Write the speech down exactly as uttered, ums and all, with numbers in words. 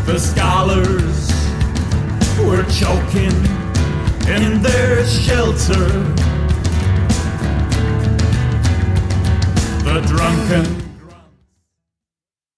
The scholars were choking in their shelter. The drunken